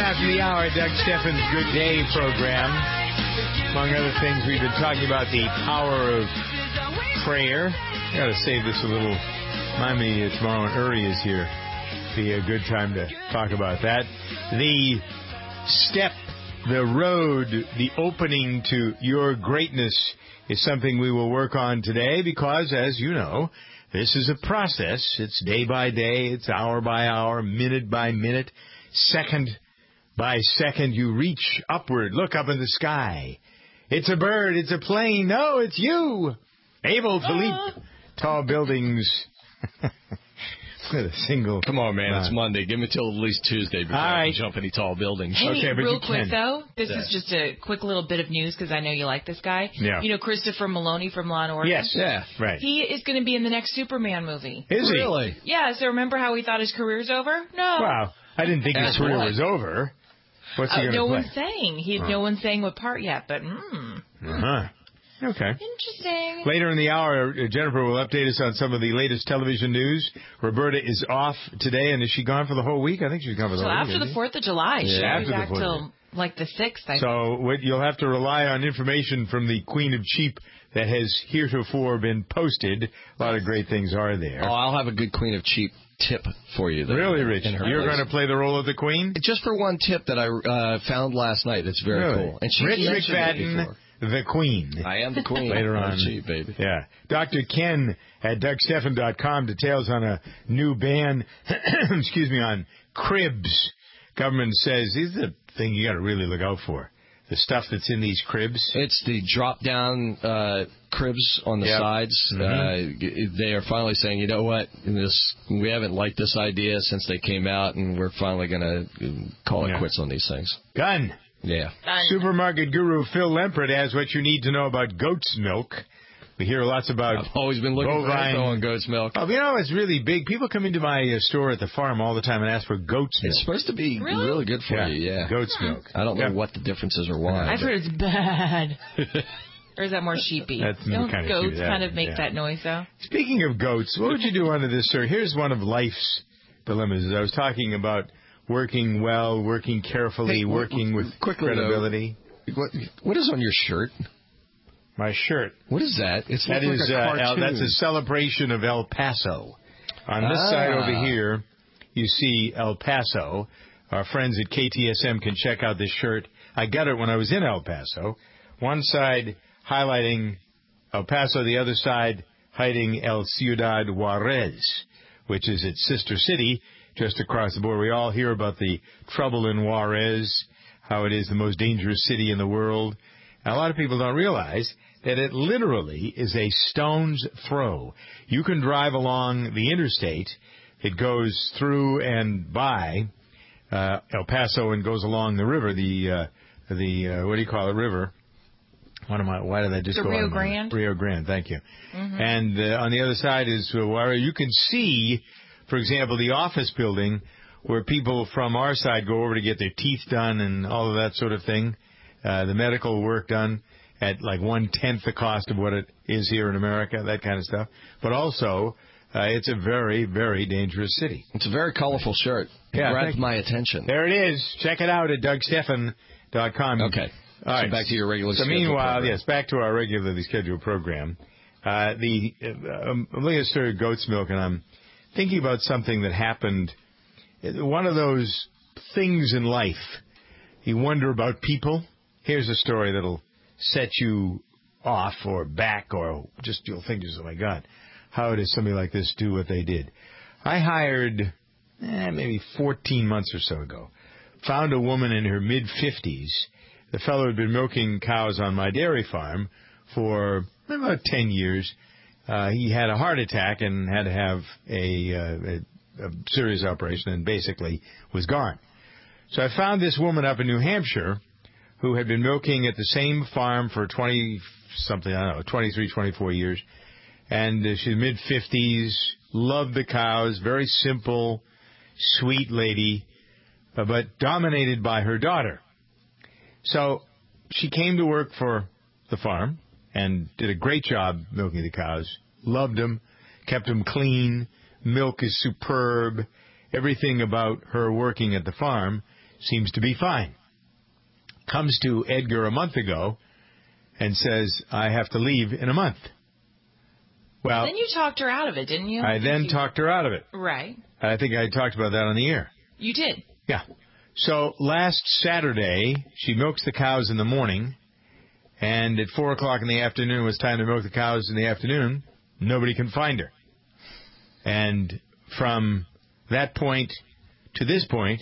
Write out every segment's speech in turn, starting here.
after the hour, Doug Steffens' Good Day program. Among other things, we've been talking about the power of prayer. I got to save this a little. Remind me tomorrow when Uri is here. Be a good time to talk about that. The step, the road, the opening to your greatness is something we will work on today because, as you know, this is a process. It's day by day. It's hour by hour, minute by minute, second by second. You reach upward. Look up in the sky. It's a bird. It's a plane. No, it's you. Able to leap tall buildings. With a single. Come on, man. It's Monday. Give me till at least Tuesday before I can jump any tall buildings. Hey, okay, but real quick, though, this is just a quick little bit of news because I know you like this guy. Yeah. You know Christopher Maloney from Law & Order? Yes. Yeah, right. He is going to be in the next Superman movie. Is he? Really? Yeah, so remember how he thought his career's over? No. Wow. I didn't think his career was over. What's he going to play? No one's saying. No one's saying what part yet, but Uh-huh. Okay. Interesting. Later in the hour, Jennifer will update us on some of the latest television news. Roberta is off today, and is she gone for the whole week? I think she's gone for the whole week. So after the 4th of July. She'll be back till like the 6th, I think. You'll have to rely on information from the Queen of Cheap that has heretofore been posted. A lot of great things are there. Oh, I'll have a good Queen of Cheap tip for you. Really, Rich? You're going to play the role of the Queen? Just for one tip that I found last night. It's very cool. And Rich McFadden, the Queen. I am the Queen. Later on. Cheap, baby. Yeah. Dr. Ken at DougSteffen.com. Details on a new ban, on cribs. Government says this is the thing you got to really look out for. The stuff that's in these cribs. It's the drop-down cribs on the sides. Mm-hmm. They are finally saying, you know what, we haven't liked this idea since they came out, and we're finally going to call it quits on these things. Done. Yeah. Supermarket guru Phil Lempert has what you need to know about goat's milk. We hear lots about I've always been looking for info on goat's milk. Oh, it's really big. People come into my store at the farm all the time and ask for goat's milk. It's supposed to be really good for you, yeah. Goat's milk. I don't know what the difference is or why. I've heard it's bad. Or is that more sheepy? Don't goats kind of make that noise, though? Speaking of goats, what would you do under this, sir? Here's one of life's dilemmas. I was talking about working well, working carefully, working with credibility. What is on your shirt? My shirt. What is that? It's that like is a cartoon. That's a celebration of El Paso. On this side over here, you see El Paso. Our friends at KTSM can check out this shirt. I got it when I was in El Paso. One side highlighting El Paso, the other side hiding El Ciudad Juarez, which is its sister city just across the border. We all hear about the trouble in Juarez, how it is the most dangerous city in the world. And a lot of people don't realize that it literally is a stone's throw. You can drive along the interstate. It goes through and by El Paso and goes along the river, the what do you call it, river? Why did I just go on? Rio Grande? Rio Grande, thank you. Mm-hmm. And on the other side is where you can see, for example, the office building where people from our side go over to get their teeth done and all of that sort of thing, the medical work done at like 1/10 the cost of what it is here in America, that kind of stuff. But also, it's a very, very dangerous city. It's a very colorful shirt. It grabbed my attention. There it is. Check it out at DougSteffen.com. Okay. All right. Back to your regularly scheduled meanwhile, program. yes, back to our regularly scheduled program. I'm looking at goat's milk, and I'm thinking about something that happened. One of those things in life. You wonder about people. Here's a story that'll set you off or back, or just you'll think, oh my God, how does somebody like this do what they did? I hired maybe 14 months or so ago, found a woman in her mid-50s. The fellow had been milking cows on my dairy farm for about 10 years. He had a heart attack and had to have a serious operation and basically was gone. So I found this woman up in New Hampshire who had been milking at the same farm for 23, 24 years. And she's mid-50s, loved the cows, very simple, sweet lady, but dominated by her daughter. So she came to work for the farm and did a great job milking the cows, loved them, kept them clean, milk is superb, everything about her working at the farm seems to be fine. Comes to Edgar a month ago and says, I have to leave in a month. Well, then you talked her out of it, didn't you? I then talked her out of it. Right. I think I talked about that on the air. You did. Yeah. So last Saturday, she milks the cows in the morning, and at 4 o'clock in the afternoon, it was time to milk the cows in the afternoon. Nobody can find her. And from that point to this point,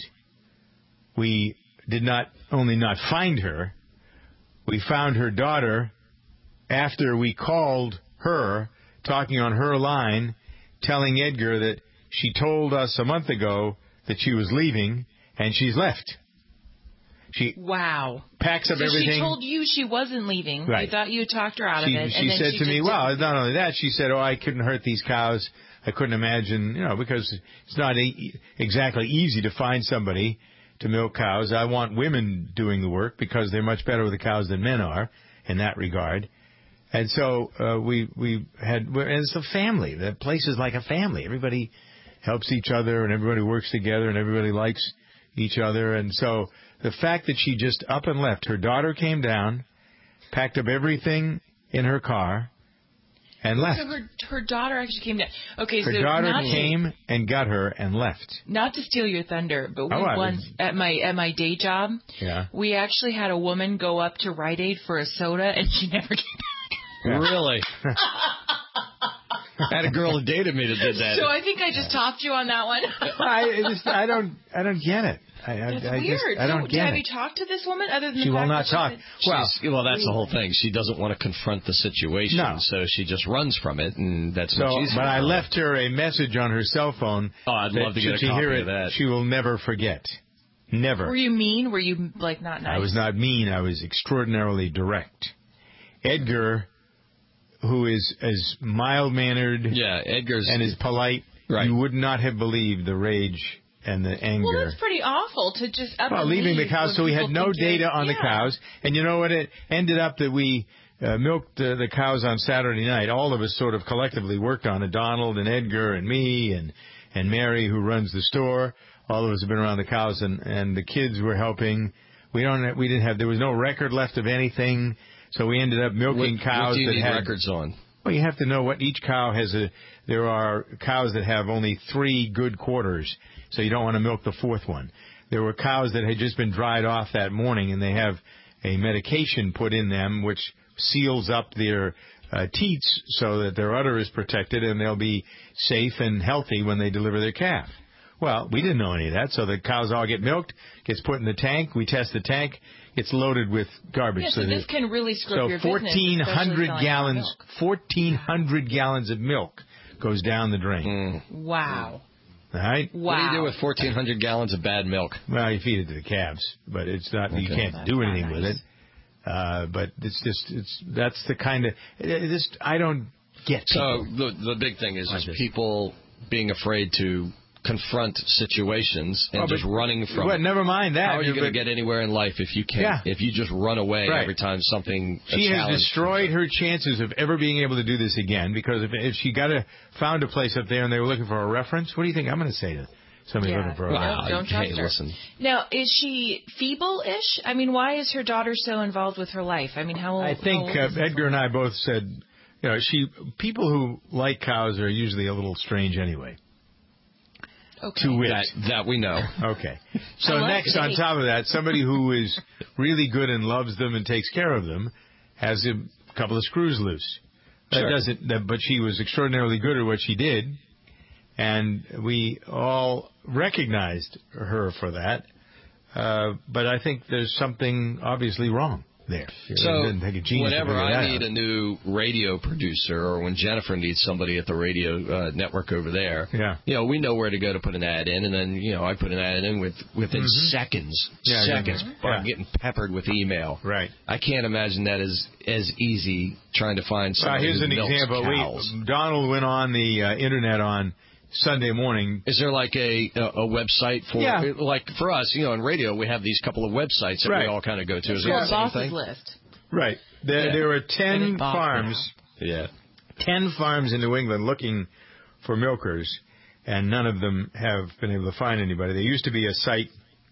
we did not only not find her, we found her daughter after we called her, talking on her line, telling Edgar that she told us a month ago that she was leaving, and she's left. She packs up everything. She told you she wasn't leaving. Right. You thought you had talked her out of it. She said to me, well, not only that, she said, I couldn't hurt these cows. I couldn't imagine, because it's not exactly easy to find somebody to milk cows. I want women doing the work because they're much better with the cows than men are in that regard. And so we had, it's a family. The place is like a family. Everybody helps each other, and everybody works together, and everybody likes each other. And so the fact that she just up and left, her daughter came down, packed up everything in her car, and left. So her daughter actually came down. Okay, her daughter came and got her and left. Not to steal your thunder, but once at my day job, we actually had a woman go up to Rite Aid for a soda, and she never came back. Yeah. Really? I had a girl that dated me that did that. So I think I just topped you on that one. I don't get it. It's weird. I don't get it. Have you talked to this woman other than she will not talk? Well, that's the whole thing. She doesn't want to confront the situation, so she just runs from it, and that's what she's. But I left her a message on her cell phone. Oh, I'd love to get a copy of that. She will never forget. Never. Were you mean? Were you not nice? I was not mean. I was extraordinarily direct. Edgar, who is as mild-mannered and as polite, you would not have believed the rage and the anger. Well, that's pretty awful to just leaving the cows. So we had no data on the cows. And you know what? It ended up that we milked the cows on Saturday night. All of us sort of collectively worked on it. Donald and Edgar and me and Mary, who runs the store. All of us have been around the cows, and the kids were helping. There was no record left of anything. So we ended up milking cows what do you that need had records on. Well, you have to know what each cow has. There are cows that have only 3 good quarters, so you don't want to milk the 4th one. There were cows that had just been dried off that morning, and they have a medication put in them which seals up their teats so that their udder is protected and they'll be safe and healthy when they deliver their calf. Well, we didn't know any of that, so the cows all get milked, gets put in the tank, we test the tank, it's loaded with garbage. Yeah, so this can really screw up your business. 1,400 gallons of milk goes down the drain. Wow. All right? Wow. What do you do with 1,400 gallons of bad milk? Well, you feed it to the calves, but it's not. Okay. You can't do anything with it. But that's the kind of I don't get. So the big thing is people being afraid to confront situations and just running from it. Never mind that. How are you going to get anywhere in life if you can't? If you just run away every time something. She has destroyed her chances of ever being able to do this again, because if she found a place up there and they were looking for a reference, what do you think I'm going to say to somebody looking for a reference? Don't trust her. Listen. Now, is she feeble-ish? I mean, why is her daughter so involved with her life? I mean, how old? I think Edgar and I both said, people who like cows are usually a little strange anyway. Okay. To wit. That we know. Okay. So next, on top of that, somebody who is really good and loves them and takes care of them has a couple of screws loose. But she was extraordinarily good at what she did, and we all recognized her for that. But I think there's something obviously wrong there. So whenever I need a new radio producer, or when Jennifer needs somebody at the radio network over there, we know where to go to put an ad in, and then I put an ad in within seconds. I'm getting peppered with email. Right. I can't imagine that is as easy trying to find somebody here's who an milks example. cows. Donald went on the internet on Sunday morning. Is there like a website for like for us? In radio we have these couple of websites that we all kind of go to. Is there a boss's list? Right. There are 10 farms. Yeah. 10 farms in New England looking for milkers, and none of them have been able to find anybody. There used to be a site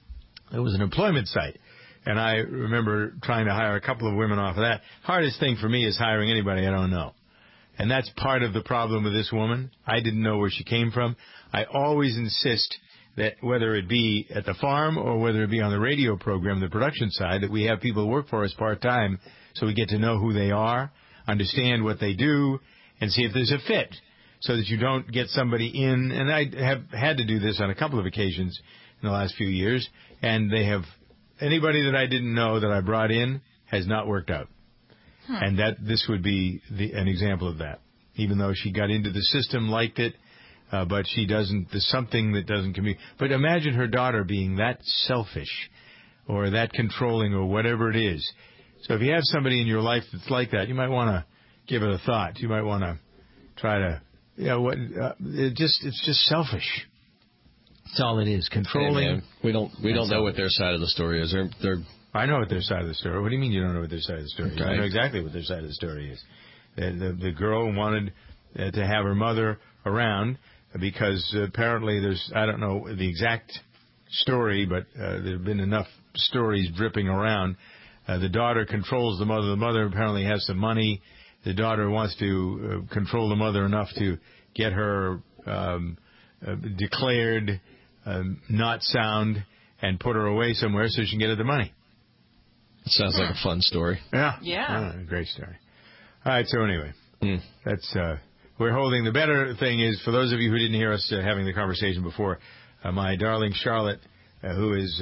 It was an employment site. And I remember trying to hire a couple of women off of that. Hardest thing for me is hiring anybody I don't know. And that's part of the problem with this woman. I didn't know where she came from. I always insist that whether it be at the farm or whether it be on the radio program, the production side, that we have people who work for us part-time so we get to know who they are, understand what they do, and see if there's a fit so that you don't get somebody in. And I have had to do this on a couple of occasions in the last few years, and they have anybody that I didn't know that I brought in has not worked out. And this would be an example of that. Even though she got into the system, liked it, but she doesn't, there's something that doesn't commute. But imagine her daughter being that selfish or that controlling or whatever it is. So if you have somebody in your life that's like that, you might want to give it a thought. You might want to try to, it's just selfish. That's all it is. Controlling. Hey, man, we don't know what their side of the story is. I know what their side of the story. What do you mean you don't know what their side of the story is? I know exactly what their side of the story is. The girl wanted to have her mother around because apparently I don't know the exact story, but there have been enough stories dripping around. The daughter controls the mother. The mother apparently has some money. The daughter wants to control the mother enough to get her declared not sound and put her away somewhere so she can get at the money. Sounds like a fun story. Yeah. Great story. All right, so anyway, that's we're holding. The better thing is, for those of you who didn't hear us having the conversation before, my darling Charlotte, who is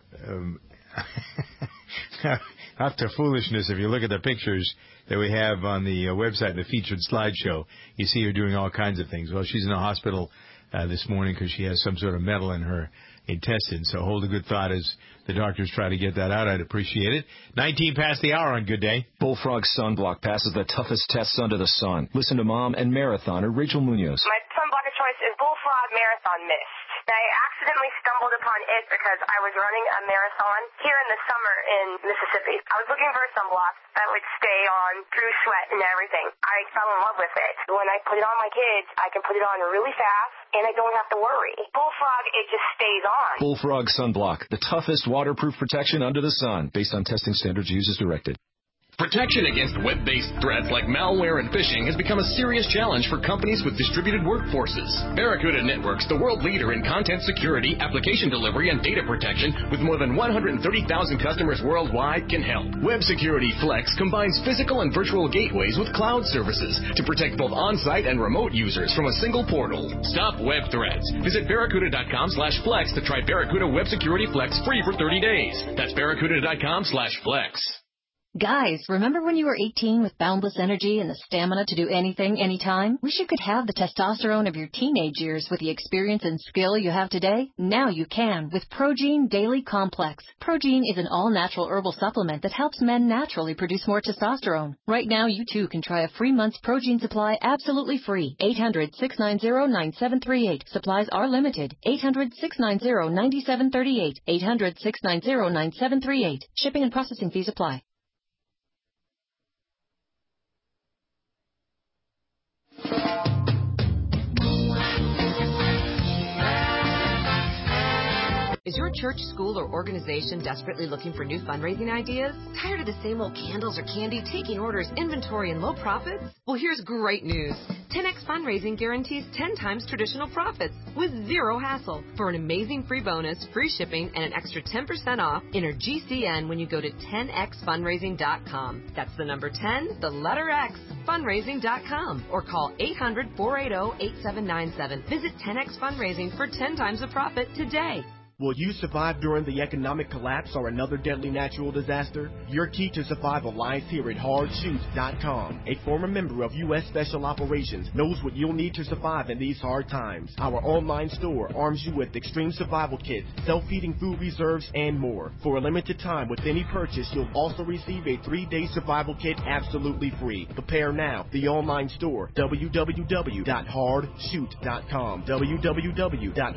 up to foolishness. If you look at the pictures that we have on the website, the featured slideshow, you see her doing all kinds of things. Well, she's in a hospital this morning because she has some sort of metal in her intestine. So hold a good thought as the doctors try to get that out. I'd appreciate it. 19 past the hour on Good Day. Bullfrog Sunblock passes the toughest tests under the sun. Listen to Mom and marathoner Rachel Munoz. My sunblock of choice is Bullfrog Marathon Mist. I accidentally stumbled upon it because I was running a marathon here in the summer in Mississippi. I was looking for a sunblock that would stay on through sweat and everything. I fell in love with it. When I put it on my kids, I can put it on really fast, and I don't have to worry. Bullfrog, it just stays on. Bullfrog Sunblock, the toughest waterproof protection under the sun, based on testing standards used as directed. Protection against web-based threats like malware and phishing has become a serious challenge for companies with distributed workforces. Barracuda Networks, the world leader in content security, application delivery, and data protection with more than 130,000 customers worldwide, can help. Web Security Flex combines physical and virtual gateways with cloud services to protect both on-site and remote users from a single portal. Stop web threats. Visit Barracuda.com/flex to try Barracuda Web Security Flex free for 30 days. That's Barracuda.com/flex. Guys, remember when you were 18 with boundless energy and the stamina to do anything, anytime? Wish you could have the testosterone of your teenage years with the experience and skill you have today? Now you can with Progene Daily Complex. Progene is an all-natural herbal supplement that helps men naturally produce more testosterone. Right now, you too can try a free month's Progene supply absolutely free. 800-690-9738. Supplies are limited. 800-690-9738. 800-690-9738. Shipping and processing fees apply. Is your church, school, or organization desperately looking for new fundraising ideas? Tired of the same old candles or candy, taking orders, inventory, and low profits? Well, here's great news. 10X Fundraising guarantees 10 times traditional profits with zero hassle. For an amazing free bonus, free shipping, and an extra 10% off, enter GCN when you go to 10xfundraising.com. That's the number 10, the letter X, fundraising.com, or call 800-480-8797. Visit 10X Fundraising for 10 times the profit today. Will you survive during the economic collapse or another deadly natural disaster? Your key to survival lies here at HardShoot.com. A former member of U.S. Special Operations knows what you'll need to survive in these hard times. Our online store arms you with extreme survival kits, self-feeding food reserves, and more. For a limited time with any purchase, you'll also receive a 3-day survival kit absolutely free. Prepare now. The online store, www.hardshoot.com.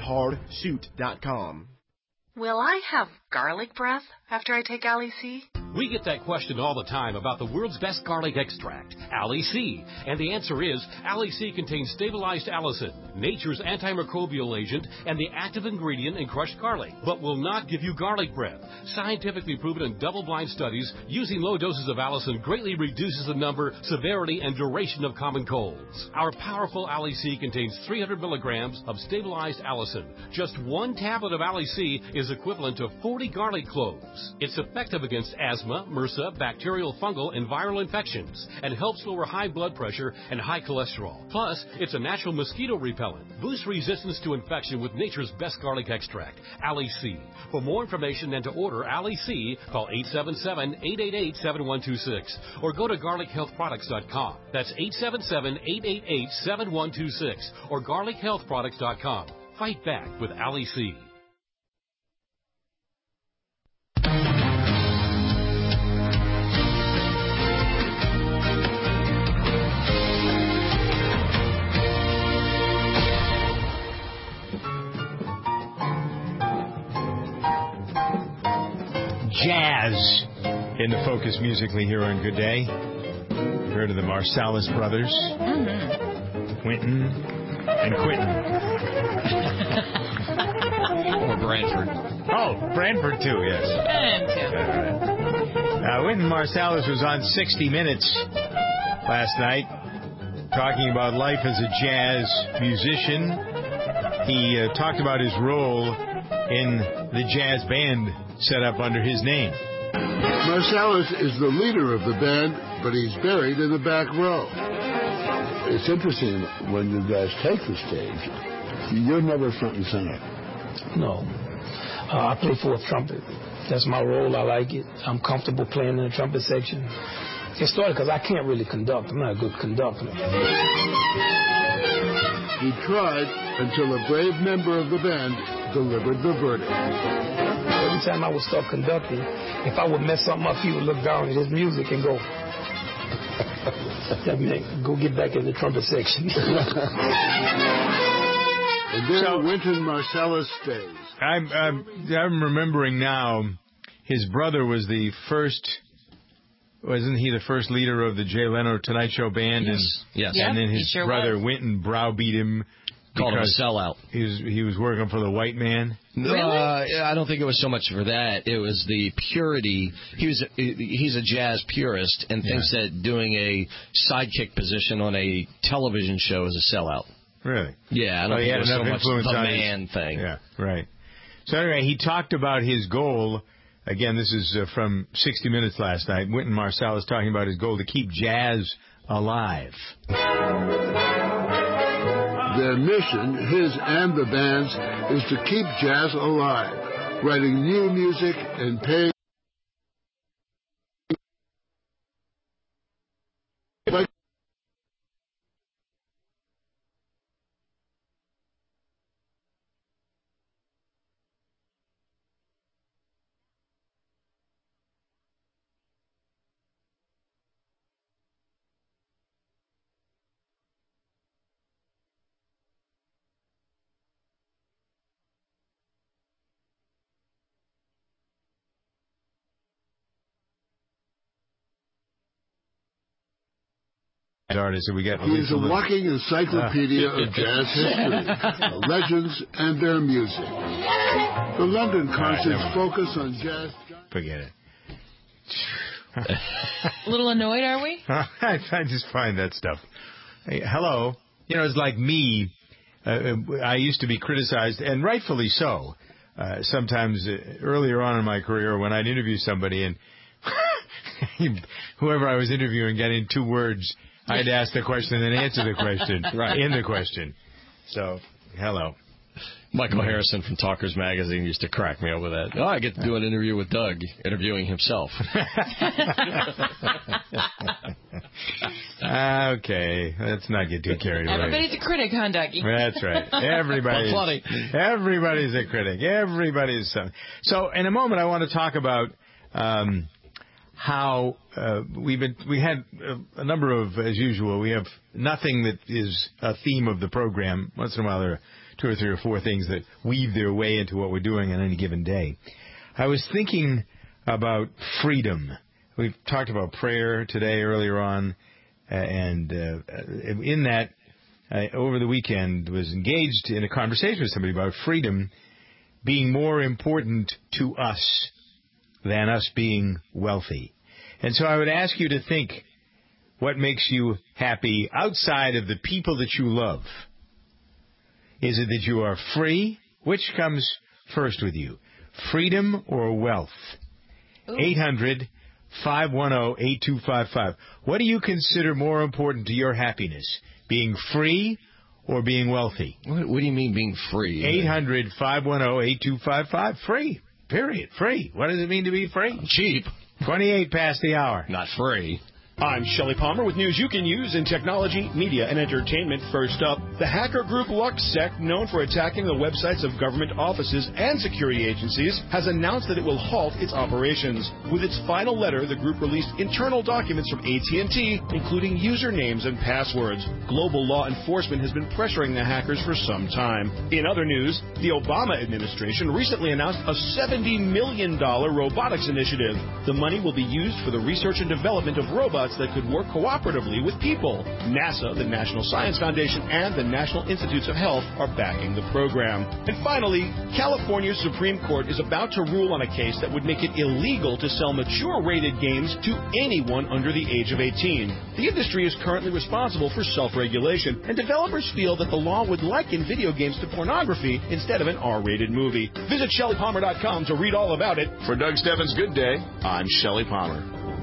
www.hardshoot.com. Will I have garlic breath after I take Ali C? We get that question all the time about the world's best garlic extract, Ali C. And the answer is, Ali C contains stabilized allicin, nature's antimicrobial agent, and the active ingredient in crushed garlic, but will not give you garlic breath. Scientifically proven in double-blind studies, using low doses of allicin greatly reduces the number, severity, and duration of common colds. Our powerful Ali C contains 300 milligrams of stabilized allicin. Just one tablet of Ali C is equivalent to 40 garlic cloves. It's effective against asthma, MRSA, bacterial, fungal, and viral infections, and helps lower high blood pressure and high cholesterol. Plus, it's a natural mosquito repellent. Boost resistance to infection with nature's best garlic extract, Ali C. For more information and to order Ali C, call 877-888-7126 or go to garlichealthproducts.com. That's 877-888-7126 or garlichealthproducts.com. Fight back with Ali C. Jazz in the focus musically here on Good Day. You heard of the Marsalis brothers, Quentin and Quentin. Or Branford. Oh, Branford too, yes. Wynton Marsalis was on 60 Minutes last night talking about life as a jazz musician. He talked about his role in the jazz band set up under his name. Marsalis is the leader of the band, but he's buried in the back row. It's interesting when you guys take the stage, you're never front and center. No. I play fourth trumpet. That's my role. I like it. I'm comfortable playing in the trumpet section. It started because I can't really conduct. I'm not a good conductor. He tried until a brave member of the band delivered the verdict. Every time I would start conducting, if I would mess something up, he would look down at his music and go, go get back in the trumpet section. And then Wynton Marsalis stays. I'm remembering now, his brother was the first, wasn't he the first leader of the Jay Leno Tonight Show band? Yes. And then his brother Wynton browbeat him. Called him a sellout. He was working for the white man. Really? I don't think it was so much for that. It was the purity. He's a jazz purist and thinks that doing a sidekick position on a television show is a sellout. Really? Yeah, I don't think it was so much the man thing. Yeah, right. So anyway, he talked about his goal. Again, this is from 60 Minutes last night. Wynton Marsalis talking about his goal to keep jazz alive. Their mission, his and the band's, is to keep jazz alive, writing new music and paying artist, and we get He's a walking encyclopedia of jazz history, legends, and their music. The London concerts focus on jazz. Forget it. A little annoyed, are we? I just find that stuff. Hey, hello. You know, it's like me. I used to be criticized, and rightfully so, sometimes earlier on in my career when I'd interview somebody, and whoever I was interviewing got in 2 words, I'd ask the question and answer the question in the question. So, hello. Michael Harrison from Talkers Magazine used to crack me up with that. I get to do an interview with Doug, interviewing himself. Okay, let's not get too carried away. Everybody's a critic, huh, Dougie? That's right. Everybody's a critic. Everybody's so. In a moment, I want to talk about how we had a number of, as usual, we have nothing that is a theme of the program. Once in a while, there are 2 or 3 or 4 things that weave their way into what we're doing on any given day. I was thinking about freedom we've talked about prayer today earlier on, and in that, over the weekend, was engaged in a conversation with somebody about freedom being more important to us than us being wealthy. And so I would ask you to think, what makes you happy outside of the people that you love? Is it that you are free? Which comes first with you, freedom or wealth? 800-510-8255. What do you consider more important to your happiness, being free or being wealthy? What do you mean being free? 800-510-8255. Free. Period. Free. What does it mean to be free? Cheap. 28 past the hour. Not free. I'm Shelley Palmer with news you can use in technology, media, and entertainment. First up, the hacker group LuxSec, known for attacking the websites of government offices and security agencies, has announced that it will halt its operations. With its final letter, the group released internal documents from AT&T, including usernames and passwords. Global law enforcement has been pressuring the hackers for some time. In other news, the Obama administration recently announced a $70 million robotics initiative. The money will be used for the research and development of robots that could work cooperatively with people. NASA, the National Science Foundation, and the National Institutes of Health are backing the program. And finally, California's Supreme Court is about to rule on a case that would make it illegal to sell mature-rated games to anyone under the age of 18. The industry is currently responsible for self-regulation, and developers feel that the law would liken video games to pornography instead of an R-rated movie. Visit ShelleyPalmer.com to read all about it. For Doug Stebbins' Good Day, I'm Shelley Palmer.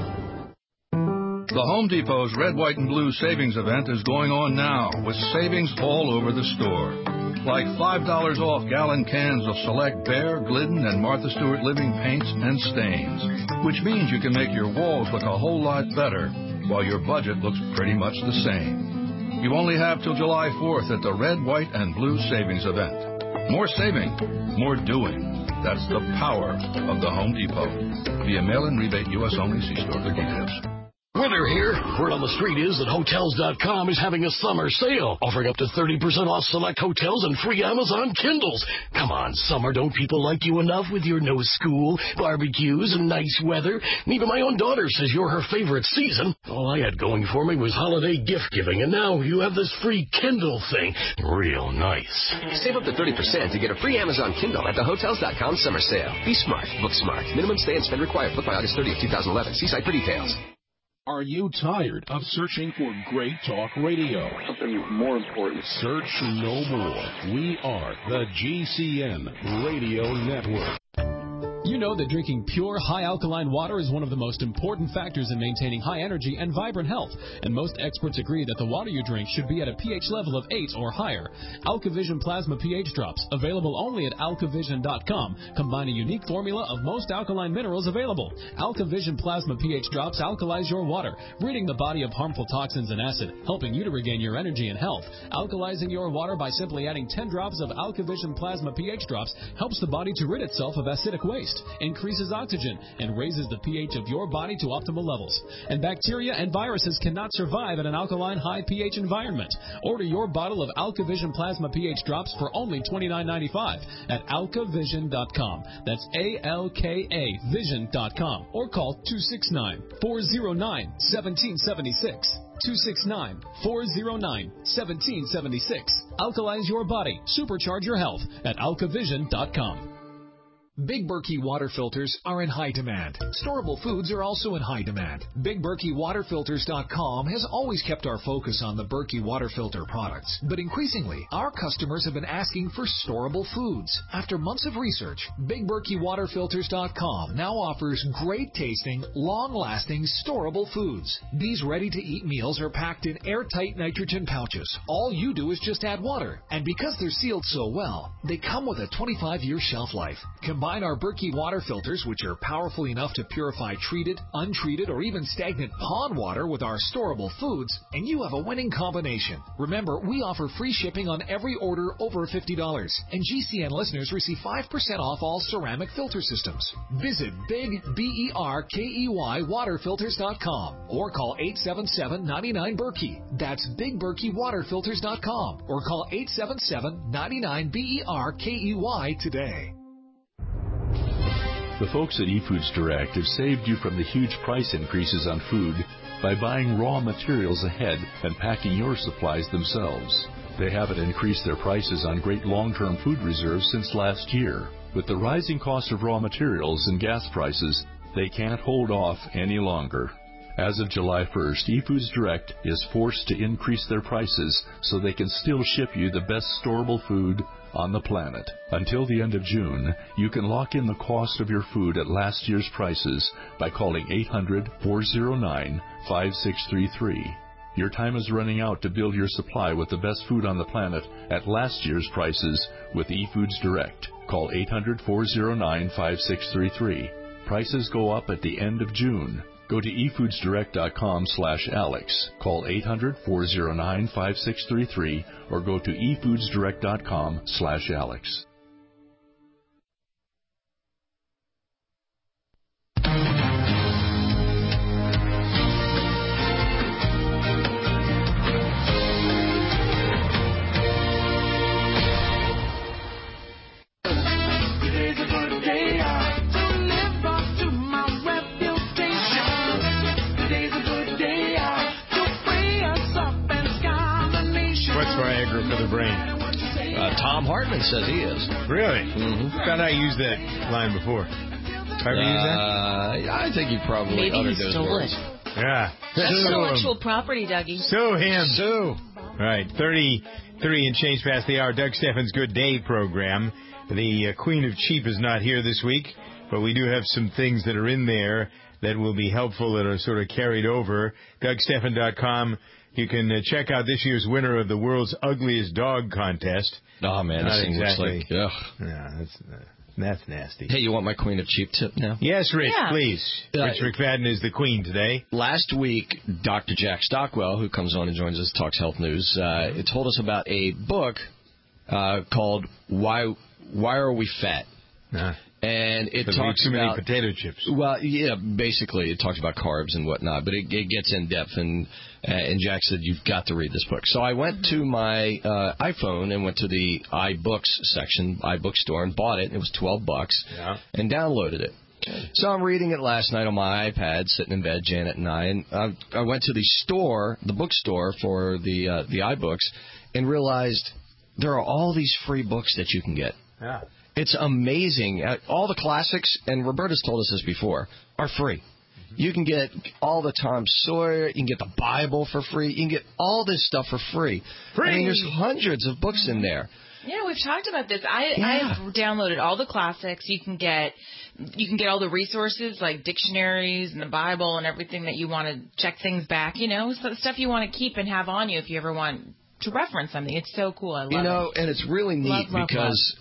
The Home Depot's Red, White, and Blue Savings Event is going on now with savings all over the store. Like $5 off gallon cans of select Behr, Glidden, and Martha Stewart Living paints and stains, which means you can make your walls look a whole lot better while your budget looks pretty much the same. You only have till July 4th at the Red, White, and Blue Savings Event. More saving, more doing. That's the power of the Home Depot. Via mail-in rebate, U.S. only. See store for details. Winter here. Word on the street is that Hotels.com is having a summer sale, offering up to 30% off select hotels and free Amazon Kindles. Come on, summer, don't people like you enough with your no school, barbecues, and nice weather? And even my own daughter says you're her favorite season. All I had going for me was holiday gift giving, and now you have this free Kindle thing. Real nice. Save up to 30% to get a free Amazon Kindle at the Hotels.com summer sale. Be smart. Book smart. Minimum stay and spend required. Book by August 30th, 2011. See site for details. Are you tired of searching for great talk radio? Something more important. Search no more. We are the GCN Radio Network. You know that drinking pure, high-alkaline water is one of the most important factors in maintaining high energy and vibrant health, and most experts agree that the water you drink should be at a pH level of 8 or higher. AlkaVision Plasma pH Drops, available only at alkavision.com, combine a unique formula of most alkaline minerals available. AlkaVision Plasma pH Drops alkalize your water, ridding the body of harmful toxins and acid, helping you to regain your energy and health. Alkalizing your water by simply adding 10 drops of AlkaVision Plasma pH Drops helps the body to rid itself of acidic waste, increases oxygen, and raises the pH of your body to optimal levels. And bacteria and viruses cannot survive in an alkaline high pH environment. Order your bottle of AlkaVision Plasma pH Drops for only $29.95 at alkavision.com. That's ALKA Vision.com, or call 269-409-1776. 269-409-1776. Alkalize your body. Supercharge your health at alkavision.com. Big Berkey water filters are in high demand. Storable foods are also in high demand. BigBerkeyWaterFilters.com has always kept our focus on the Berkey water filter products, but increasingly, our customers have been asking for storable foods. After months of research, BigBerkeyWaterFilters.com now offers great-tasting, long-lasting, storable foods. These ready-to-eat meals are packed in airtight nitrogen pouches. All you do is just add water, and because they're sealed so well, they come with a 25-year shelf life. Combine our Berkey water filters, which are powerful enough to purify treated, untreated, or even stagnant pond water with our storable foods, and you have a winning combination. Remember, we offer free shipping on every order over $50, and GCN listeners receive 5% off all ceramic filter systems. Visit BigBerkeyWaterFilters.com or call 877-99-BERKEY. That's BigBerkeyWaterFilters.com or call 877-99-BERKEY today. The folks at eFoods Direct have saved you from the huge price increases on food by buying raw materials ahead and packing your supplies themselves. They haven't increased their prices on great long-term food reserves since last year. With the rising cost of raw materials and gas prices, they can't hold off any longer. As of July 1st, eFoods Direct is forced to increase their prices so they can still ship you the best storable food on the planet. Until the end of June, you can lock in the cost of your food at last year's prices by calling 800-409-5633. Your time is running out to build your supply with the best food on the planet at last year's prices with eFoods Direct. Call 800-409-5633. Prices go up at the end of June. Go to efoodsdirect.com/Alex. Call 800-409-5633 or go to efoodsdirect.com/Alex. For the brain. Tom Hartman says he is. Really? Mm-hmm. Thought I used that line before. Ever used that? I think you probably uttered those words. Yeah. That's intellectual property, Dougie. Sue him. Sue. Right. 33 and change past the hour. Doug Steffens' Good Day program. The Queen of Cheap is not here this week, but we do have some things that are in there that will be helpful that are sort of carried over. DougSteffen.com. You can check out this year's winner of the world's ugliest dog contest. Oh, man, this thing looks like... Ugh. Yeah, that's nasty. Hey, you want my Queen of Cheap tip now? Yes, Rich, please. Rich McFadden is the queen today. Last week, Dr. Jack Stockwell, who comes on and joins us, talks health news, told us about a book called Why Are We Fat? And it talks about... too many potato chips. Well, yeah, basically, it talks about carbs and whatnot, but it gets in depth, and Jack said, you've got to read this book. So I went to my iPhone and went to the iBooks section, iBookstore, and bought it. It was $12, and downloaded it. Okay. So I'm reading it last night on my iPad, sitting in bed, Janet and I went to the store, the bookstore for the iBooks, and realized there are all these free books that you can get. Yeah. It's amazing. All the classics, and Roberta's told us this before, are free. You can get all the Tom Sawyer. You can get the Bible for free. You can get all this stuff for free. I mean, there's hundreds of books in there. Yeah, we've talked about this. I've downloaded all the classics. You can get all the resources like dictionaries and the Bible and everything that you want to check things back. You know, stuff you want to keep and have on you if you ever want to reference something. It's so cool. I love it. And it's really neat because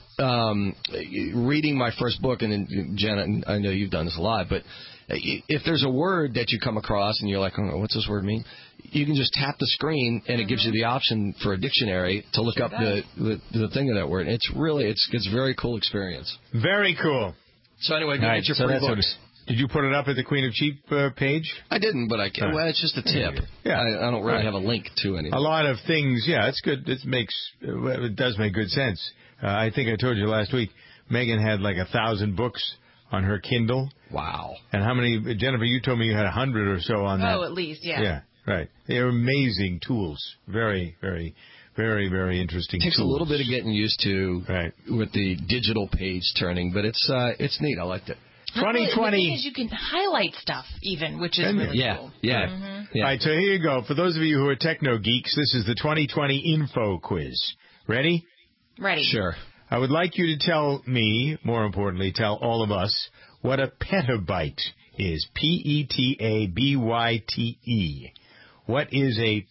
reading my first book, and then Janet, I know you've done this a lot, but if there's a word that you come across and you're like, oh, what's this word mean? You can just tap the screen and it gives you the option for a dictionary to look up the thing of that word. It's a very cool experience. Very cool. So anyway, go get your free books. Did you put it up at the Queen of Cheap page? I didn't, but I can. Well, it's just a tip. Yeah, I don't really have a link to anything. A lot of things. Yeah, it's good. It does make good sense. I think I told you last week, Megan had like 1,000 books on her Kindle. Wow. And how many, Jennifer, you told me you had 100 or so on that. Oh, at least, yeah. Yeah, right. They're amazing tools. Very, very, very, very interesting tools. It takes a little bit of getting used to with the digital page turning, but it's neat. I liked it. 2020. The thing is you can highlight stuff even, which is really cool. Yeah. Mm-hmm. All right, so here you go. For those of you who are techno geeks, this is the 2020 info quiz. Ready? Ready. Sure. I would like you to tell me, more importantly, tell all of us, what a petabyte is. P-E-T-A-B-Y-T-E. What is a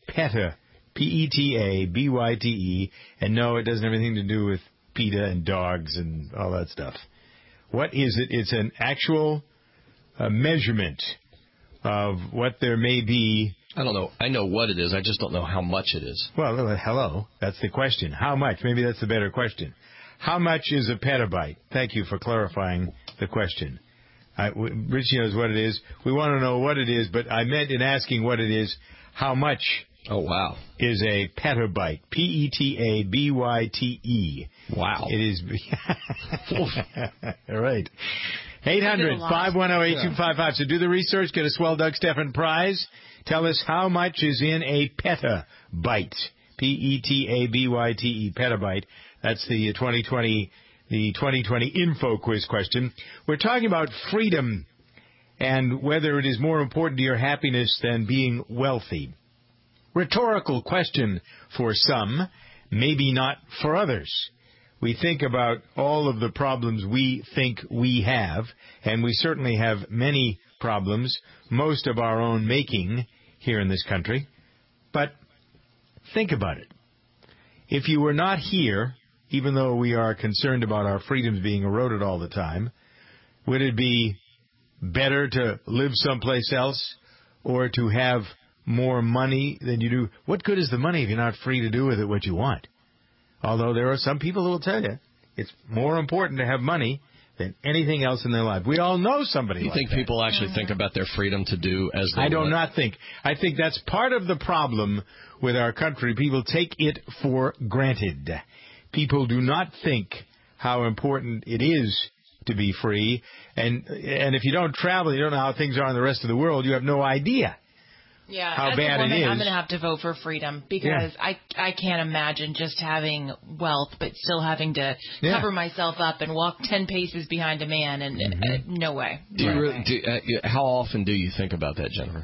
P-E-T-A-B-Y-T-E? And no, it doesn't have anything to do with PETA and dogs and all that stuff. What is it? It's an actual measurement of what there may be. I don't know. I know what it is. I just don't know how much it is. Well, hello. That's the question. How much? Maybe that's the better question. How much is a petabyte? Thank you for clarifying the question. Richie knows what it is. We want to know what it is, but I meant in asking what it is, how much is a petabyte? P-E-T-A-B-Y-T-E. Wow. It is. All right. 800-510-8255. So do the research. Get a swell Doug Stephan prize. Tell us how much is in a petabyte. P-E-T-A-B-Y-T-E, petabyte. That's the 2020 info quiz question. We're talking about freedom and whether it is more important to your happiness than being wealthy. Rhetorical question for some, maybe not for others. We think about all of the problems we think we have, and we certainly have many problems, most of our own making here in this country. But think about it. If you were not here, even though we are concerned about our freedoms being eroded all the time, would it be better to live someplace else or to have more money than you do? What good is the money if you're not free to do with it what you want? Although there are some people who will tell you it's more important to have money than anything else in their life. We all know somebody like that. You think people actually think about their freedom to do as they want? I do not think. I think that's part of the problem with our country. People take it for granted. People do not think how important it is to be free. And if you don't travel, you don't know how things are in the rest of the world, you have no idea. Yeah, how as bad a woman, it is. I'm going to have to vote for freedom because I can't imagine just having wealth but still having to cover myself up and walk 10 paces behind a man. And no way. How often do you think about that, Jennifer?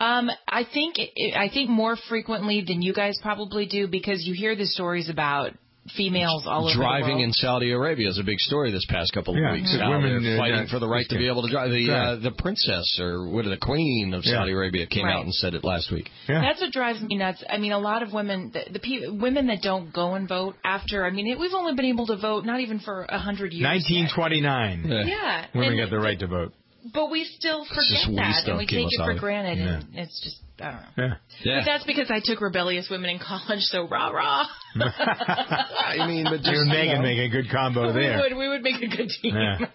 I think more frequently than you guys probably do because you hear the stories about females all over the world. Driving in Saudi Arabia is a big story this past couple of weeks. Now they're fighting for the right to be able to drive. The princess, or the queen of Saudi Arabia came out and said it last week. That's what drives me nuts. I mean, a lot of women, women that don't go and vote after, we've only been able to vote not even for 100 years. 1929. Yeah. Women got the right to vote. But we still forget that, and we take it for granted, and it's just, I don't know. Yeah. But that's because I took rebellious women in college, so rah-rah. But you and Megan make a good combo there. We would make a good team. Yeah.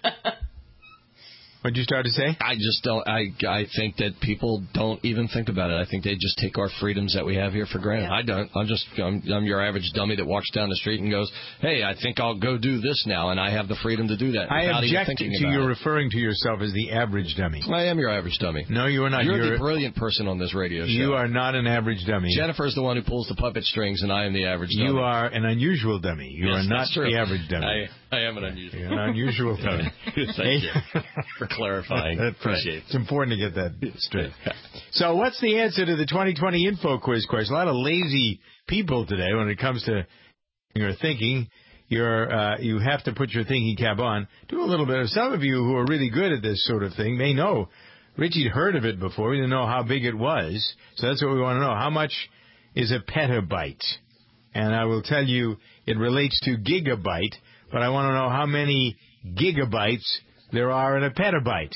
What'd you start to say? I just don't. I think that people don't even think about it. I think they just take our freedoms that we have here for granted. Yeah. I don't. I'm your average dummy that walks down the street and goes, "Hey, I think I'll go do this now," and I have the freedom to do that. I object to you referring to yourself as the average dummy. I am your average dummy. No, you are not. You're the brilliant person on this radio show. You are not an average dummy. Jennifer's the one who pulls the puppet strings, and I am the average dummy. You are an unusual dummy. You are not the average dummy. I am an unusual. You're an unusual dummy. Thank you for clarifying. Appreciate it. It's important to get that straight. So what's the answer to the 2020 info quiz question? A lot of lazy people today when it comes to your thinking. You have to put your thinking cap on. Do a little bit. Some of you who are really good at this sort of thing may know. Richie'd heard of it before. We didn't know how big it was. So that's what we want to know. How much is a petabyte? And I will tell you it relates to gigabyte, but I want to know how many gigabytes there are in a petabyte.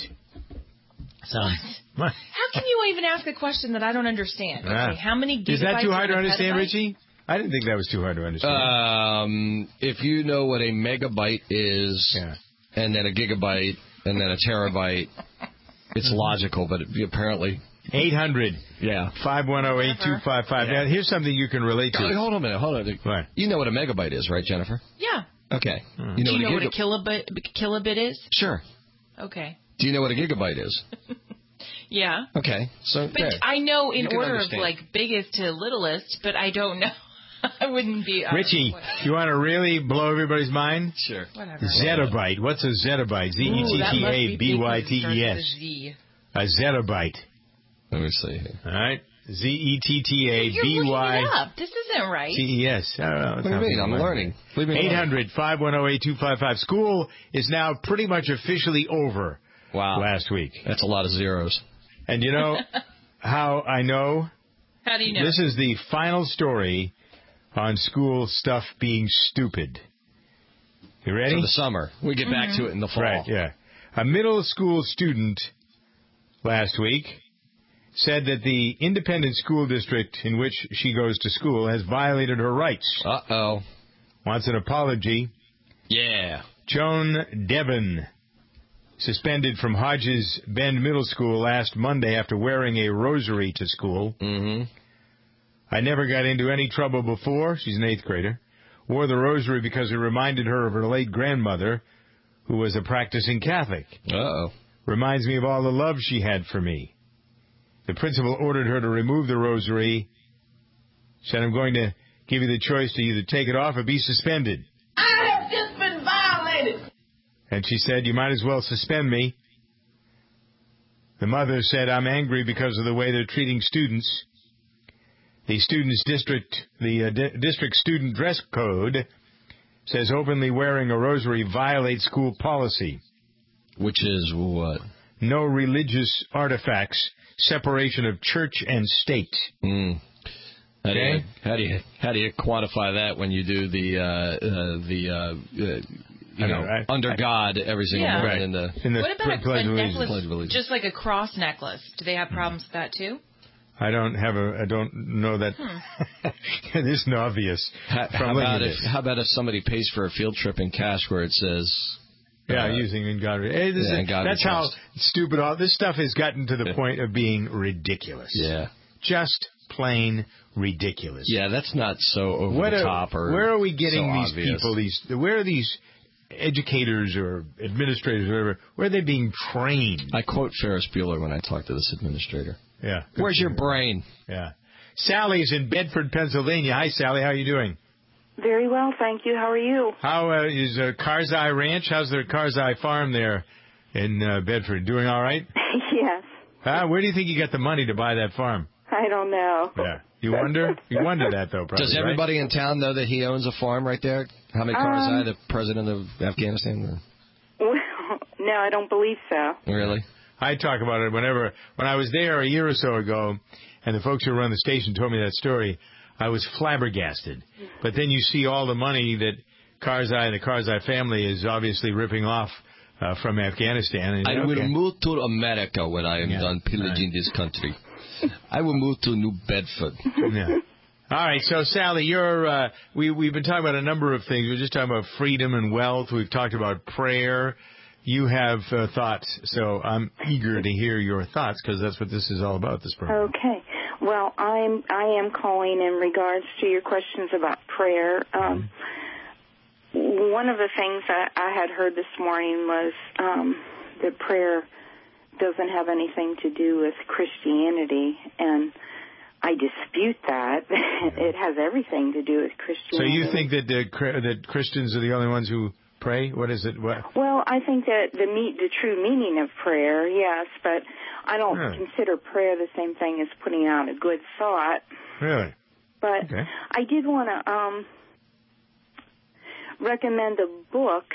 What? How can you even ask a question that I don't understand? Okay, how many gigabytes? Is that too hard to understand, petabyte? Richie? I didn't think that was too hard to understand. If you know what a megabyte is, and then a gigabyte, and then a terabyte, it's logical, but apparently... 800. 510-8255. Now, here's something you can relate to. Hold on a minute. What? You know what a megabyte is, right, Jennifer? Yeah. Okay. Do you know what a kilobit is? Sure. Okay. Do you know what a gigabyte is? Yeah. Okay. So, but I know in order of biggest to littlest, but I don't know. I wouldn't be. Richie, you want to really blow everybody's mind? Sure. Whatever. Zettabyte. What's a zettabyte? Z-E-T-T-A-B-Y-T-E-S. A zettabyte. Let me see. All right. Z-E-T-T-A-B-Y. You're looking it up. This isn't right. T-E-S. What do you mean? I'm learning. 800-510-8255. School is now pretty much officially over. Wow. Last week. That's a lot of zeros. And you know how I know? How do you know? This is the final story on school stuff being stupid. You ready? For the summer. We get back to it in the fall. Right, yeah. A middle school student last week said that the independent school district in which she goes to school has violated her rights. Uh-oh. Wants an apology. Yeah. Joan Devon, suspended from Hodges Bend Middle School last Monday after wearing a rosary to school. Mm-hmm. I never got into any trouble before. She's an 8th grader. Wore the rosary because it reminded her of her late grandmother, who was a practicing Catholic. Uh-oh. Reminds me of all the love she had for me. The principal ordered her to remove the rosary. Said, I'm going to give you the choice to either take it off or be suspended. I have just been violated. And she said, you might as well suspend me. The mother said, I'm angry because of the way they're treating students. The district student dress code says openly wearing a rosary violates school policy. Which is what? No religious artifacts, separation of church and state. Mm. How do you quantify that when you do under God every single morning in the What about Pledge a of necklace, Allegiance. just like a cross necklace? Do they have problems with that too? I don't know that. This is obvious. How about if somebody pays for a field trip in cash where it says... using in God. Hey, that's how stupid all this stuff has gotten to the point of being ridiculous. Yeah. Just plain ridiculous. Yeah, that's not so over the top where are we getting these obvious. people? Where are these educators or administrators or whatever? Where are they being trained? I quote Ferris Bueller when I talk to this administrator. Yeah. Where's your brain? Yeah. Sally's in Bedford, Pennsylvania. Hi, Sally. How are you doing? Very well, thank you. How are you? How is Karzai Ranch? How's their Karzai farm there in Bedford? Doing all right? Yes. Where do you think you got the money to buy that farm? I don't know. Yeah. You wonder? You wonder that, though, probably. Does everybody in town know that he owns a farm right there? How many Karzai, the president of Afghanistan? Well, no, I don't believe so. Really? I talk about it when I was there a year or so ago, and the folks who run the station told me that story. I was flabbergasted. But then you see all the money that Karzai and the Karzai family is obviously ripping off from Afghanistan. And, I will move to America when I am done pillaging this country. I will move to New Bedford. Yeah. All right, so Sally, we've been talking about a number of things. We're just talking about freedom and wealth. We've talked about prayer. You have thoughts, so I'm eager to hear your thoughts because that's what this is all about, this program. Okay. Well, I am calling in regards to your questions about prayer. One of the things I had heard this morning was that prayer doesn't have anything to do with Christianity, and I dispute that. It has everything to do with Christianity. So you think that Christians are the only ones who pray? What is it? What? Well, I think that the true meaning of prayer, yes, but I don't consider prayer the same thing as putting out a good thought. Really? But I did want to recommend a book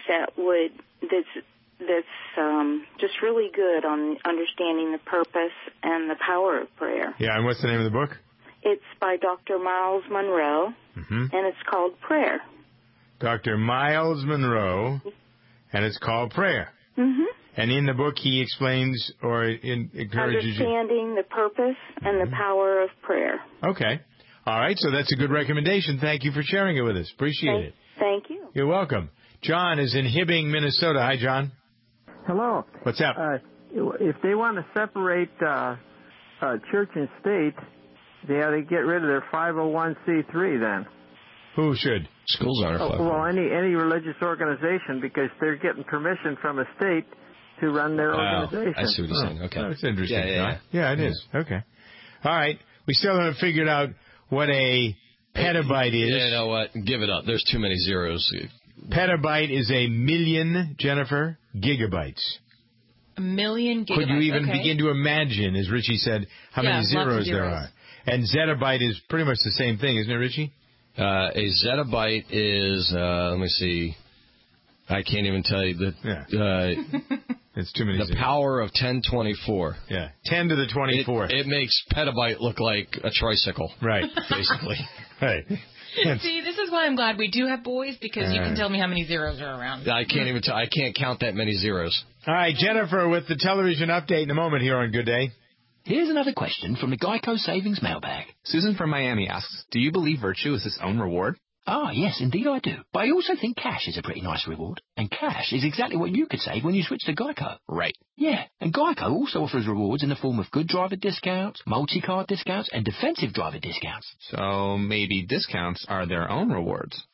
that's just really good on understanding the purpose and the power of prayer. Yeah, and what's the name of the book? It's by Dr. Miles Monroe, and it's called Prayer. Dr. Miles Monroe, and it's called Prayer. Mm-hmm. And in the book, he explains or encourages you. Understanding the purpose and the power of prayer. Okay. All right, so that's a good recommendation. Thank you for sharing it with us. Appreciate it. Thank you. You're welcome. John is in Hibbing, Minnesota. Hi, John. Hello. What's up? If they want to separate church and state, they ought to get rid of their 501c3 then. Who should? Schools aren't. Well, any religious organization, because they're getting permission from a state to run their organization. I see what you're saying. Okay. That's interesting. Yeah, it is. Okay. All right. We still haven't figured out what a petabyte is. You know what? Give it up. There's too many zeros. Petabyte is 1 million, Jennifer, gigabytes. 1 million gigabytes. Could you even begin to imagine, as Richie said, how many zeros there are? And zettabyte is pretty much the same thing, isn't it, Richie? A zettabyte is, let me see, I can't even tell you it's too many the zeros. Power of 1024. Yeah, 10 to the 24th. It makes petabyte look like a tricycle. Right. Basically. Right. See, this is why I'm glad we do have boys, because you can tell me how many zeros are around. I can't even I can't count that many zeros. All right, Jennifer with the television update in a moment here on Good Day. Here's another question from the Geico Savings Mailbag. Susan from Miami asks, do you believe virtue is its own reward? Ah, yes, indeed I do. But I also think cash is a pretty nice reward. And cash is exactly what you could save when you switch to Geico. Right. Yeah, and Geico also offers rewards in the form of good driver discounts, multi-card discounts, and defensive driver discounts. So maybe discounts are their own rewards.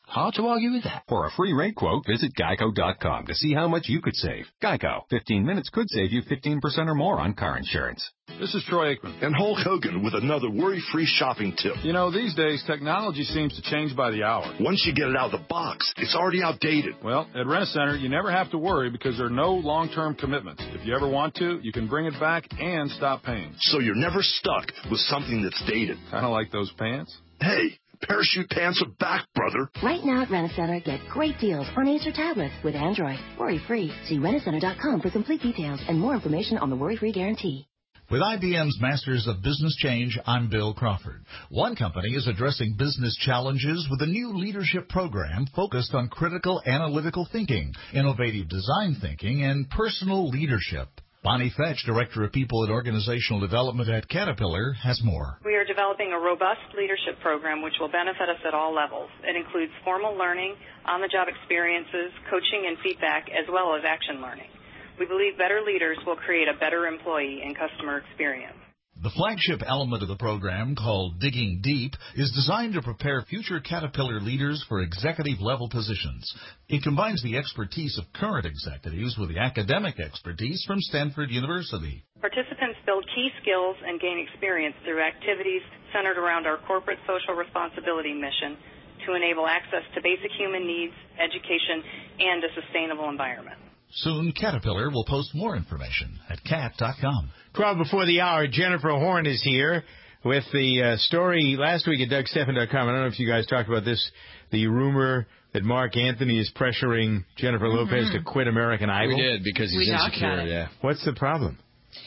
Hard to argue with that. For a free rate quote, visit Geico.com to see how much you could save. Geico. 15 minutes could save you 15% or more on car insurance. This is Troy Aikman. And Hulk Hogan with another worry-free shopping tip. You know, these days, technology seems to change by the hour. Once you get it out of the box, it's already outdated. Well, at Rent-A-Center, you never have to worry because there are no long-term commitments. If you ever want to, you can bring it back and stop paying. So you're never stuck with something that's dated. Kind of like those pants. Hey, parachute pants are back, brother. Right now at Rent-A-Center, get great deals on Acer tablets with Android. Worry-free. See rentacenter.com for complete details and more information on the worry-free guarantee. With IBM's Masters of Business Change, I'm Bill Crawford. One company is addressing business challenges with a new leadership program focused on critical analytical thinking, innovative design thinking, and personal leadership. Bonnie Fetch, Director of People and Organizational Development at Caterpillar, has more. We are developing a robust leadership program which will benefit us at all levels. It includes formal learning, on-the-job experiences, coaching and feedback, as well as action learning. We believe better leaders will create a better employee and customer experience. The flagship element of the program, called Digging Deep, is designed to prepare future Caterpillar leaders for executive-level positions. It combines the expertise of current executives with the academic expertise from Stanford University. Participants build key skills and gain experience through activities centered around our corporate social responsibility mission to enable access to basic human needs, education, and a sustainable environment. Soon, Caterpillar will post more information at cat.com. 12 before the hour, Jennifer Horn is here with the story last week at DougStephan.com. I don't know if you guys talked about this, the rumor that Mark Anthony is pressuring Jennifer Lopez to quit American Idol. We did, because he's insecure, yeah. What's the problem?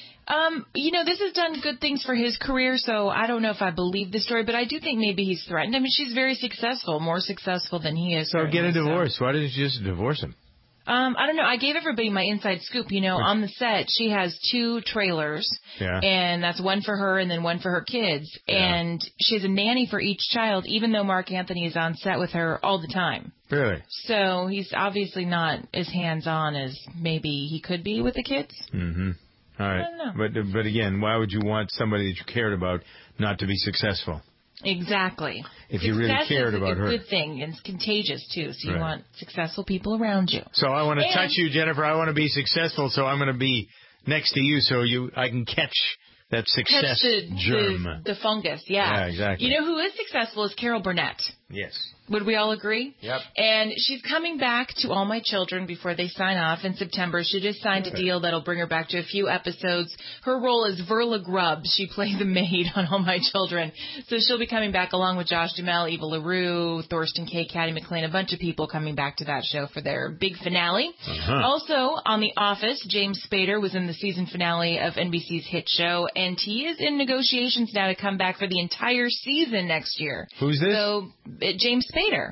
This has done good things for his career, so I don't know if I believe the story, but I do think maybe he's threatened. I mean, she's very successful, more successful than he is. So get a divorce. Why didn't you just divorce him? I don't know. I gave everybody my inside scoop. On the set, she has 2 trailers, and that's one for her and then one for her kids. Yeah. And she has a nanny for each child, even though Mark Anthony is on set with her all the time. Really? So he's obviously not as hands-on as maybe he could be with the kids. Mm-hmm. All right. I don't know. But again, why would you want somebody that you cared about not to be successful? Exactly. If you really cared about her. It's a good thing, and it's contagious, too, so you want successful people around you. So I want to touch you, Jennifer. I want to be successful, so I'm going to be next to you so I can catch that success germ. The fungus, yeah. Yeah, exactly. You know who is successful is Carol Burnett. Yes. Would we all agree? Yep. And she's coming back to All My Children before they sign off in September. She just signed a deal that'll bring her back to a few episodes. Her role is Verla Grubbs. She plays a maid on All My Children. So she'll be coming back along with Josh Duhamel, Eva LaRue, Thorsten Kaye, Caddy McLean, a bunch of people coming back to that show for their big finale. Also, on The Office, James Spader was in the season finale of NBC's hit show, and he is in negotiations now to come back for the entire season next year. Who's this? So, James Spader.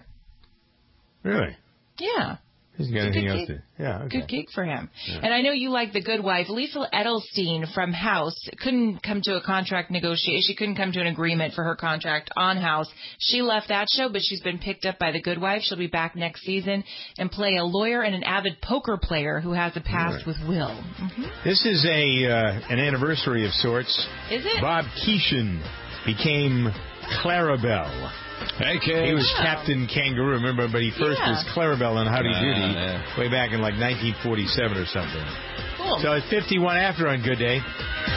Really? Yeah. He's got anything else to... Yeah, okay. Good gig for him. Yeah. And I know you like The Good Wife. Lisa Edelstein from House couldn't come to a contract negotiation. She couldn't come to an agreement for her contract on House. She left that show, but she's been picked up by The Good Wife. She'll be back next season and play a lawyer and an avid poker player who has a past with Will. Mm-hmm. This is an anniversary of sorts. Is it? Bob Keeshan became Clarabelle. Hey, kids. He was Captain Kangaroo, remember? But he first was Clarabelle on Howdy Doody way back in like 1947 or something. Cool. So it's 51 after on Good Day.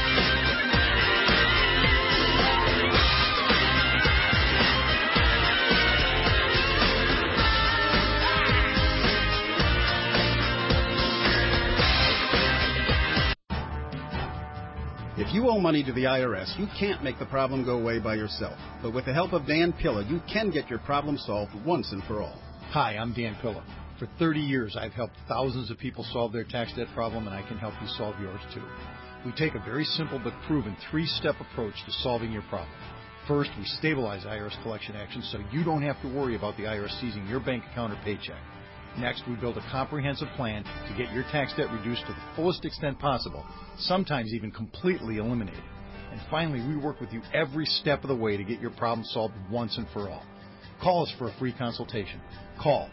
If you owe money to the IRS, you can't make the problem go away by yourself. But with the help of Dan Pilla, you can get your problem solved once and for all. Hi, I'm Dan Pilla. For 30 years, I've helped thousands of people solve their tax debt problem, and I can help you solve yours too. We take a very simple but proven 3-step approach to solving your problem. First, we stabilize IRS collection actions so you don't have to worry about the IRS seizing your bank account or paycheck. Next, we build a comprehensive plan to get your tax debt reduced to the fullest extent possible, sometimes even completely eliminated. And finally, we work with you every step of the way to get your problem solved once and for all. Call us for a free consultation. Call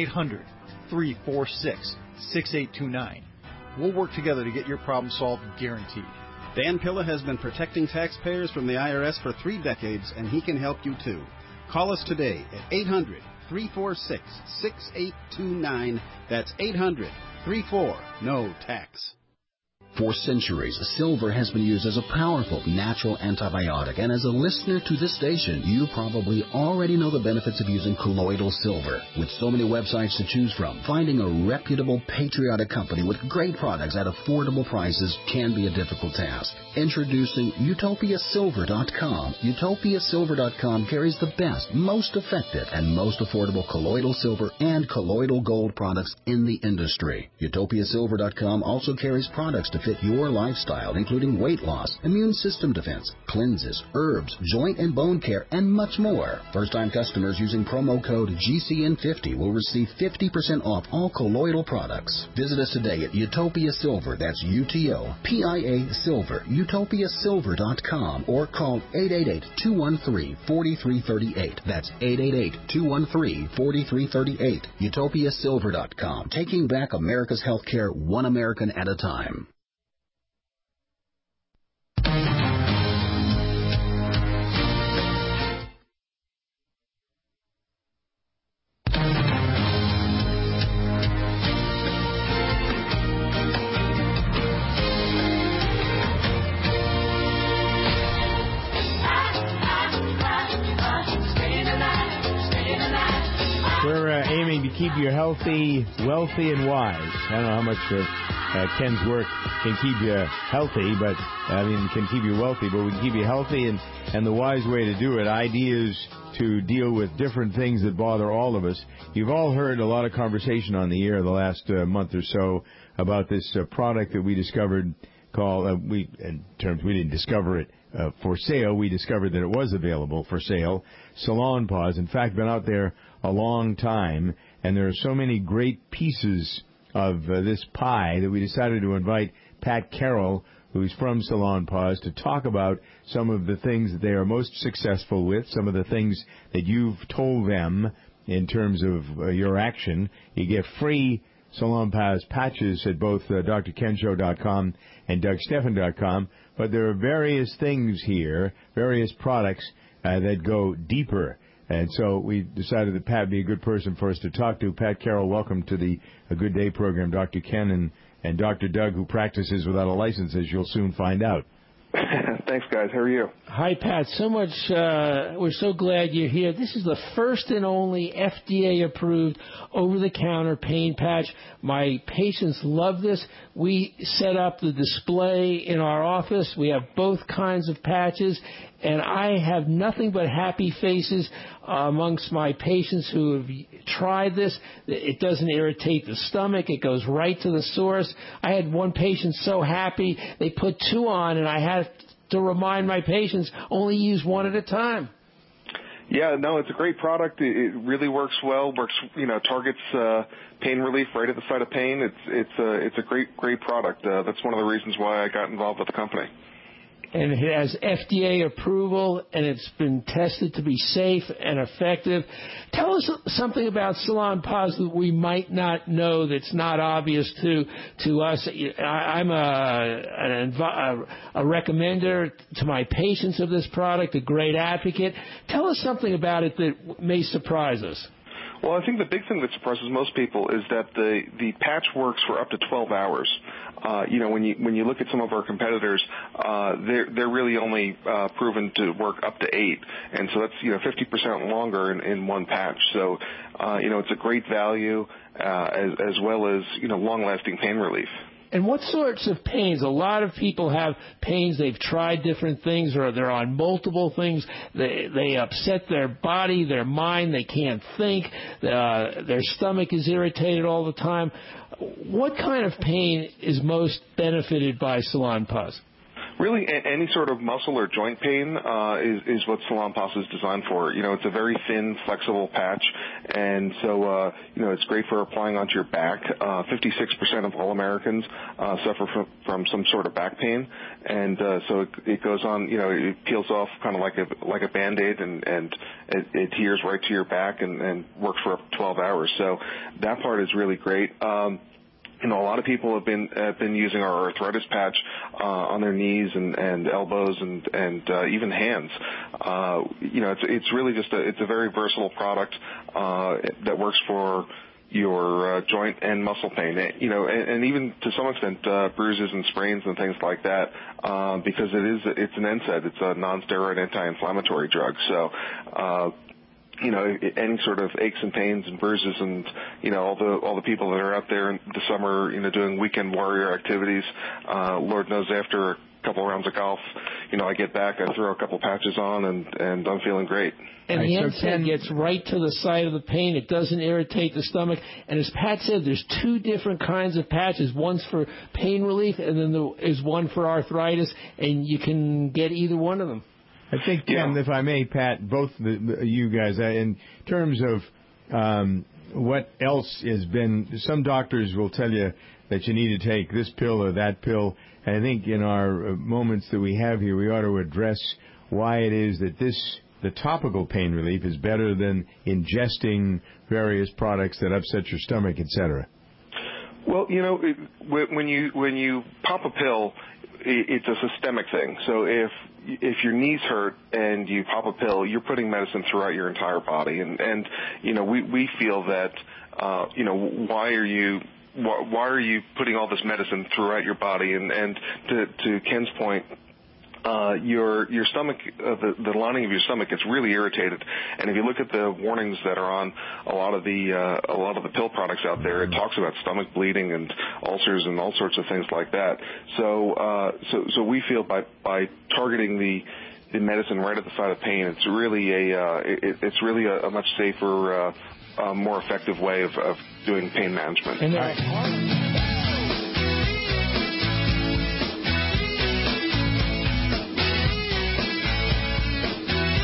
1-800-346-6829. We'll work together to get your problem solved, guaranteed. Dan Pilla has been protecting taxpayers from the IRS for 3 decades, and he can help you too. Call us today at 800-346-6829. That's 800-34-NO-TAX. For centuries, silver has been used as a powerful natural antibiotic, and as a listener to this station, you probably already know the benefits of using colloidal silver. With so many websites to choose from, finding a reputable, patriotic company with great products at affordable prices can be a difficult task. Introducing UtopiaSilver.com. UtopiaSilver.com carries the best, most effective, and most affordable colloidal silver and colloidal gold products in the industry. UtopiaSilver.com also carries products to fit your lifestyle, including weight loss, immune system defense, cleanses, herbs, joint and bone care, and much more. First-time customers using promo code GCN50 will receive 50% off all colloidal products. Visit us today at Utopia Silver. That's UTOPIA Silver. UtopiaSilver.com or call 888-213-4338. That's 888-213-4338. UtopiaSilver.com. Taking back America's healthcare one American at a time. We're aiming to keep you healthy, wealthy, and wise. I don't know how much Ken's work can keep you healthy, but can keep you wealthy, but we can keep you healthy, and the wise way to do it, ideas to deal with different things that bother all of us. You've all heard a lot of conversation on the air the last month or so about this product that we discovered called, we didn't discover it for sale, we discovered that it was available for sale, Salonpas. In fact, been out there a long time, and there are so many great pieces of this pie that we decided to invite Pat Carroll, who's from Salonpas, to talk about some of the things that they are most successful with, some of the things that you've told them in terms of your action. You get free Salonpas patches at both drkenshow.com and dougstephan.com, but there are various things here, various products that go deeper. And so we decided that Pat would be a good person for us to talk to. Pat Carroll, welcome to the A Good Day program. Dr. Ken and Dr. Doug, who practices without a license, as you'll soon find out. Thanks, guys. How are you? Hi, Pat. So much. We're so glad you're here. This is the first and only FDA-approved over-the-counter pain patch. My patients love this. We set up the display in our office. We have both kinds of patches, and I have nothing but happy faces amongst my patients who have tried this. It doesn't irritate the stomach. It goes right to the source. I had one patient so happy they put two on, and I had to remind my patients only use one at a time. Yeah, no, it's a great product. It really works well. Targets pain relief right at the site of pain. It's a great product. That's one of the reasons why I got involved with the company. And it has FDA approval, and it's been tested to be safe and effective. Tell us something about Salonpas that we might not know that's not obvious to us. I'm a recommender to my patients of this product, a great advocate. Tell us something about it that may surprise us. Well, I think the big thing that surprises most people is that the patch works for up to 12 hours. When you look at some of our competitors, they're really only proven to work up to 8, and so that's 50% longer in one patch. So it's a great value as well as long-lasting pain relief. And what sorts of pains? A lot of people have pains. They've tried different things, or they're on multiple things. They upset their body, their mind. They can't think. Their stomach is irritated all the time. What kind of pain is most benefited by Salonpas? Really, any sort of muscle or joint pain is what Salonpas is designed for. It's a very thin, flexible patch, and so it's great for applying onto your back. 56% of all Americans suffer from some sort of back pain, and so it goes on. It peels off kind of like a Band-Aid, and it adheres right to your back and works for up to 12 hours. So that part is really great. a lot of people have been using our arthritis patch on their knees and elbows and even hands. It's really just it's a very versatile product that works for your joint and muscle pain, and even to some extent bruises and sprains and things like that, because it's an NSAID. It's a non-steroid anti-inflammatory drug. So any sort of aches and pains and bruises and, all the people that are out there in the summer, doing weekend warrior activities, Lord knows after a couple of rounds of golf, I get back, I throw a couple patches on and I'm feeling great. And the NSAID gets right to the site of the pain. It doesn't irritate the stomach. And as Pat said, there's 2 different kinds of patches. One's for pain relief and then there is one for arthritis, and you can get either one of them. I think, if I may, Pat, both you guys, in terms of what else has been, some doctors will tell you that you need to take this pill or that pill. And I think in our moments that we have here, we ought to address why it is that the topical pain relief is better than ingesting various products that upset your stomach, etc. Well, when you pop a pill, it's a systemic thing. So if your knees hurt and you pop a pill, you're putting medicine throughout your entire body. And we feel that, why are you putting all this medicine throughout your body? And to Ken's point, your stomach, the lining of your stomach gets really irritated. And if you look at the warnings that are on a lot of the pill products out there, it talks about stomach bleeding and ulcers and all sorts of things like that. So we feel by targeting the medicine right at the site of pain, it's really a much safer, more effective way of doing pain management. And